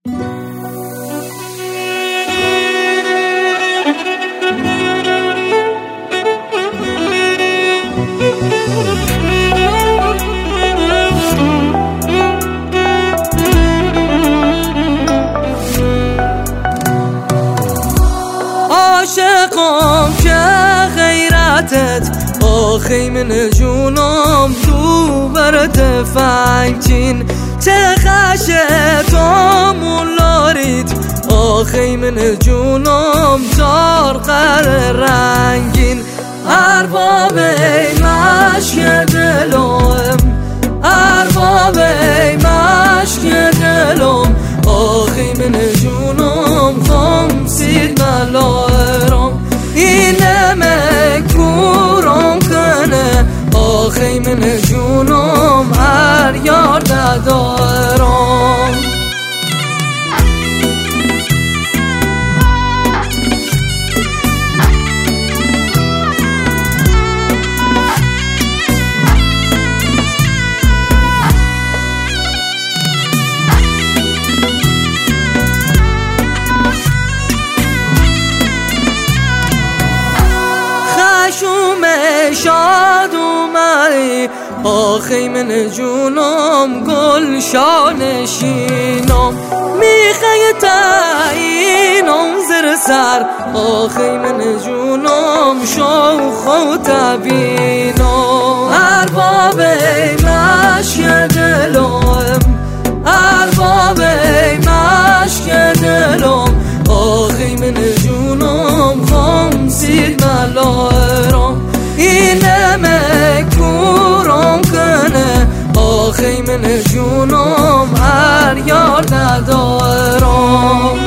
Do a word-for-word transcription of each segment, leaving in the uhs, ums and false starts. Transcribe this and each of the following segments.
عاشقم که غیرتت آخی من جونم دو برد فنگچین چه خشتم لارید آخی من جونم چار قر رنگین ارباب مشک دلم ارباب مشک دلم آخی من جونم خمسید ملارم این مکورم کنه آخی من جونم هر یار ندارم شاد اومدی آخی من جونم گل شانشینم میخه تعیینم زر سر آخی من جونم شوخ و تبینم ارباب مشک دلم ارباب مشک دلم آخی من جونم خمسید ملارم این مکورم کنه آخی من جونم هر یار ندارم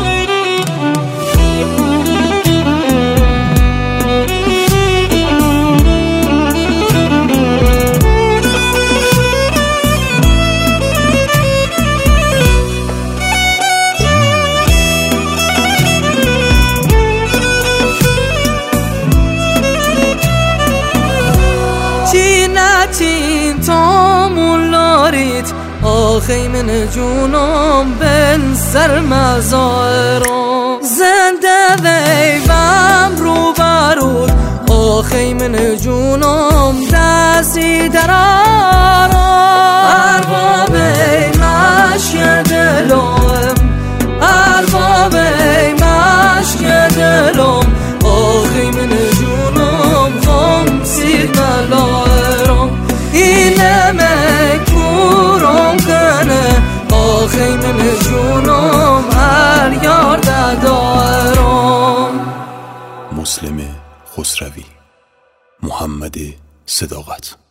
چین تامون لارید آخی من جونم بن سر مزارم زنده ویبم رو برود آخی من جونم دستی درارم ارباب مشک دلم ارباب مشک دلم آخی من جونم خمسید ملارم این مکورم کنه آخی من جونم هر یار ندارم. مسلم خسروی، محمد صداقت.